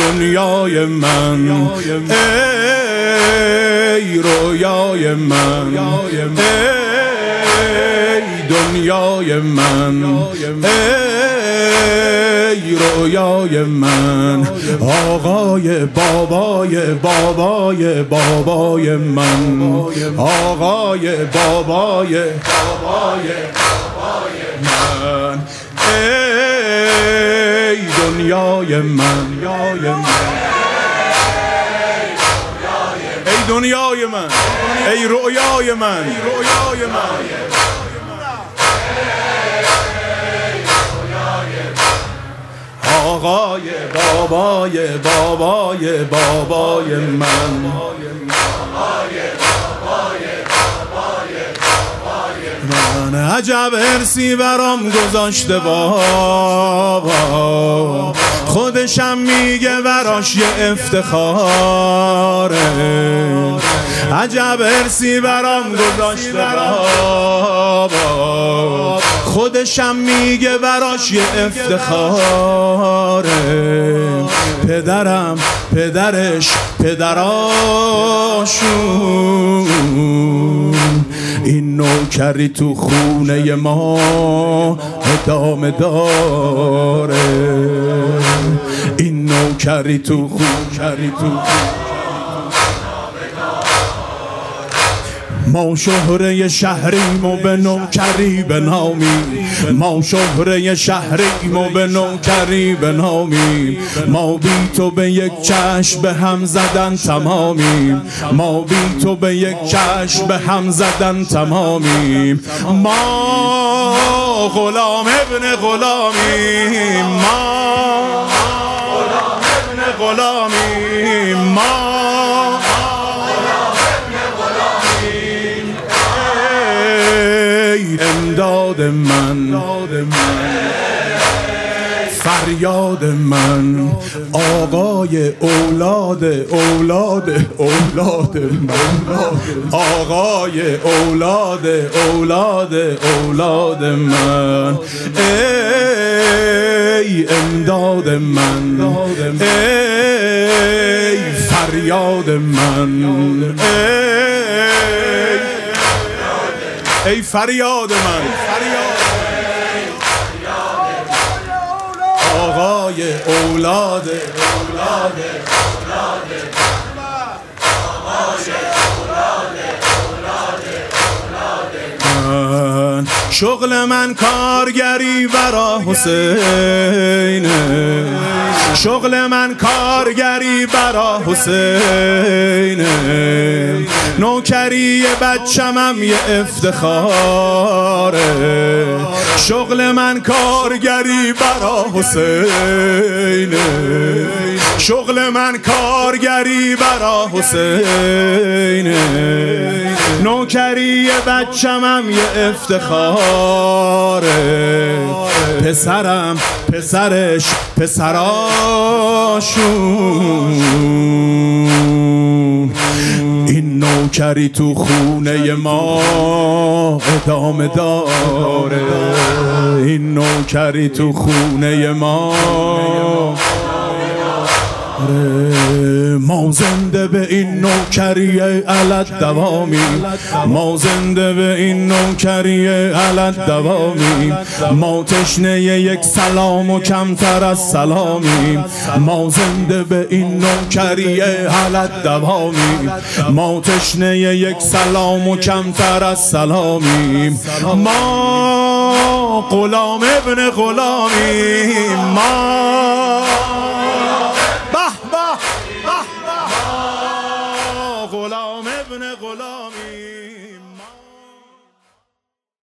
دنیای من، ای رویای من، ای دنیای من، ای رویای من، آقای بابای بابای بابای من، آقای بابای بابای من، ای دنیای من، ای دنیای من، ای رویای من، رویای من، آقای بابای بابای بابای من، من عجب ارسی برام گذاشته بابا، خودشم میگه براش یه افتخاره، عجب ارسی برام گذاشته بابا، خودشم میگه براش یه افتخاره، پدرم پدرش پدراشون، این نوکری تو خونه ما ادامه داره، این نوکری تو ما شهره شهریم و به نوکری بنامیم، ما شهره شهریم و به نوکری بنامیم، ما بی تو به یک چشم به هم زدن تمامیم، ما بی تو به یک چشم به هم زدن تمامیم، ما غلام ابن غلامیم، ما غلام ابن غلامیم، ما امداد من، فریاد من، آقای اولاد اولاد اولاد من، آقای اولاد اولاد اولاد من، ای امداد من، ای فریاد من، ای فریاد من، آقای اولاد اولاد من، شغل من کارگری برا حسینه، شغل من کارگری برا حسینه، نوکری بچمم یه افتخاره، شغل من کارگری برا حسینه، شغل من کارگری برا حسینه، نوکری بچمم یه افتخاره، پسرم پسرش پسراشون، این نوکری تو خونه ما ادامه داره، این نوکری تو خونه ما، ما زنده به این نوکری علت دوامیم، ما زنده به این نوکری علت دوامیم، ما تشنه یک سلام و کمتر از سلامیم، ما زنده به این نوکری علت دوامیم، ما تشنه یک سلام و کمتر از سلامیم، ما غلام ابن غلامیم، ما